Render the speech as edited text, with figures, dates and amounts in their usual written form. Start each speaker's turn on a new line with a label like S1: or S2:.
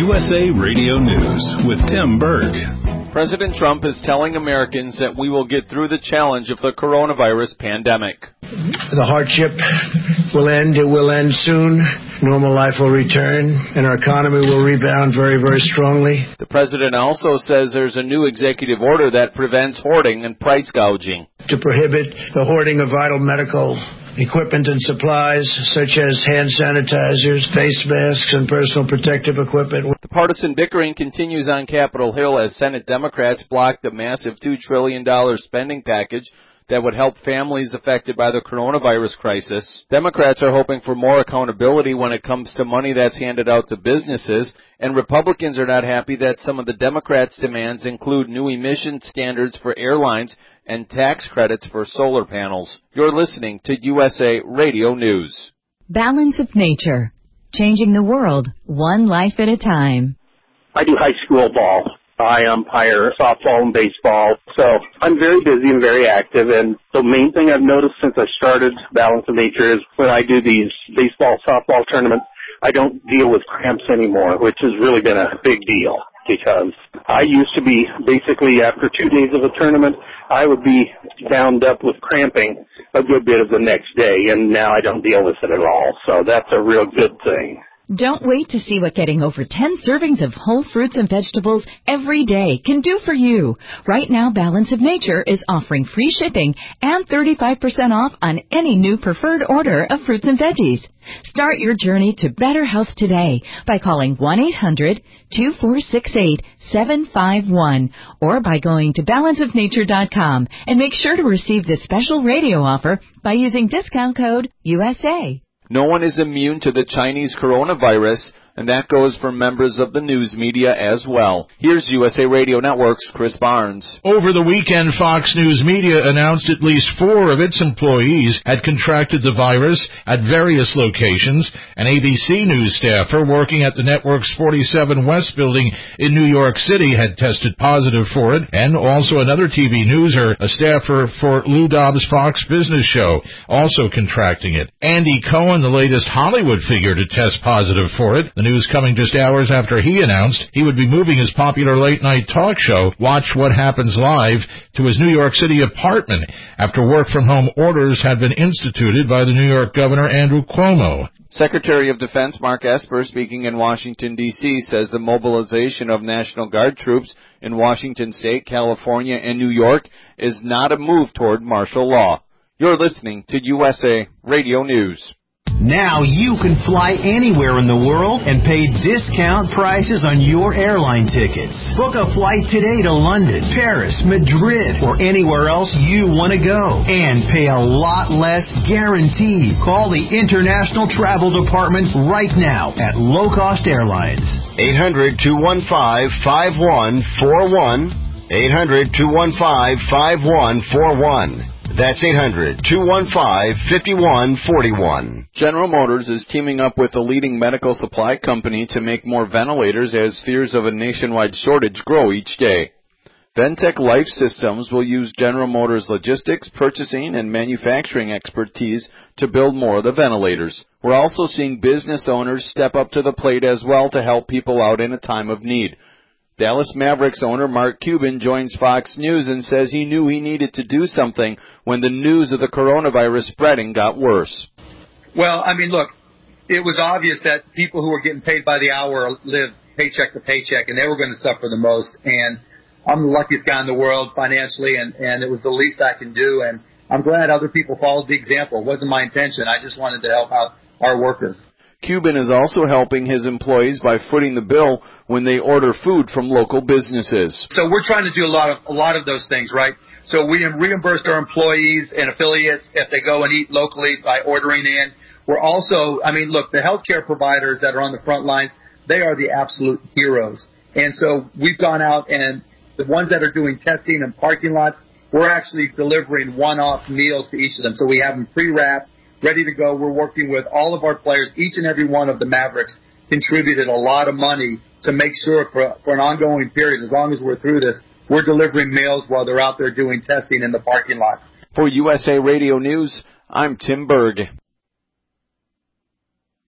S1: USA Radio News with Tim Berg.
S2: President Trump is telling Americans that we will get through the challenge of the coronavirus pandemic.
S3: The hardship will end. It will end soon. Normal life will return, and our economy will rebound very, very strongly.
S2: The president also says there's a new executive order that prevents hoarding and price gouging.
S3: To prohibit the hoarding of vital medical equipment and supplies such as hand sanitizers, face masks, and personal protective equipment.
S2: The partisan bickering continues on Capitol Hill as Senate Democrats blocked the massive $2 trillion spending package that would help families affected by the coronavirus crisis. Democrats are hoping for more accountability when it comes to money that's handed out to businesses, and Republicans are not happy that some of the Democrats' demands include new emission standards for airlines and tax credits for solar panels. You're listening to USA Radio News.
S4: Balance of Nature, changing the world one life at a time.
S5: I do high school ball. I umpire softball and baseball, so I'm very busy and very active, and the main thing I've noticed since I started Balance of Nature is when I do these baseball, softball tournaments, I don't deal with cramps anymore, which has really been a big deal, because I used to be basically after 2 days of a tournament, I would be bound up with cramping a good bit of the next day, and now I don't deal with it at all, so that's a real good thing.
S4: Don't wait to see what getting over 10 servings of whole fruits and vegetables every day can do for you. Right now, Balance of Nature is offering free shipping and 35% off on any new preferred order of fruits and veggies. Start your journey to better health today by calling 1-800-2468-751 or by going to balanceofnature.com and make sure to receive this special radio offer by using discount code USA.
S2: No one is immune to the Chinese coronavirus, and that goes for members of the news media as well. Here's USA Radio Network's Chris Barnes.
S6: Over the weekend, Fox News Media announced at least 4 of its employees had contracted the virus at various locations. An ABC News staffer working at the network's 47 West building in New York City had tested positive for it, and also another TV newser, a staffer for Lou Dobbs' Fox Business Show, also contracting it. Andy Cohen, the latest Hollywood figure to test positive for it. The news coming just hours after he announced he would be moving his popular late-night talk show, Watch What Happens Live, to his New York City apartment after work-from-home orders had been instituted by the New York Governor Andrew Cuomo.
S2: Secretary of Defense Mark Esper, speaking in Washington, D.C., says the mobilization of National Guard troops in Washington State, California, and New York is not a move toward martial law. You're listening to USA Radio News.
S7: Now you can fly anywhere in the world and pay discount prices on your airline tickets. Book a flight today to London, Paris, Madrid, or anywhere else you want to go. And pay a lot less guaranteed. Call the International Travel Department right now at Low Cost Airlines.
S8: 800-215-5141. 800-215-5141. That's 800-215-5141.
S2: General Motors is teaming up with a leading medical supply company to make more ventilators as fears of a nationwide shortage grow each day. Ventec Life Systems will use General Motors' logistics, purchasing, and manufacturing expertise to build more of the ventilators. We're also seeing business owners step up to the plate as well to help people out in a time of need. Dallas Mavericks owner Mark Cuban joins Fox News and says he knew he needed to do something when the news of the coronavirus spreading got worse.
S9: Well, I mean, look, it was obvious that people who were getting paid by the hour lived paycheck to paycheck, and they were going to suffer the most. And I'm the luckiest guy in the world financially, and it was the least I can do. And I'm glad other people followed the example. It wasn't my intention. I just wanted to help out our workers.
S2: Cuban is also helping his employees by footing the bill when they order food from local businesses.
S9: So we're trying to do a lot of those things, right? So we reimbursed our employees and affiliates if they go and eat locally by ordering in. We're also, I mean, look, the healthcare providers that are on the front lines, they are the absolute heroes. And so we've gone out, and the ones that are doing testing in parking lots, we're actually delivering one-off meals to each of them. So we have them pre-wrapped, ready to go. We're working with all of our players. Each and every one of the Mavericks contributed a lot of money to make sure for an ongoing period, as long as we're through this, we're delivering meals while they're out there doing testing in the parking lots.
S2: For USA Radio News, I'm Tim Berg.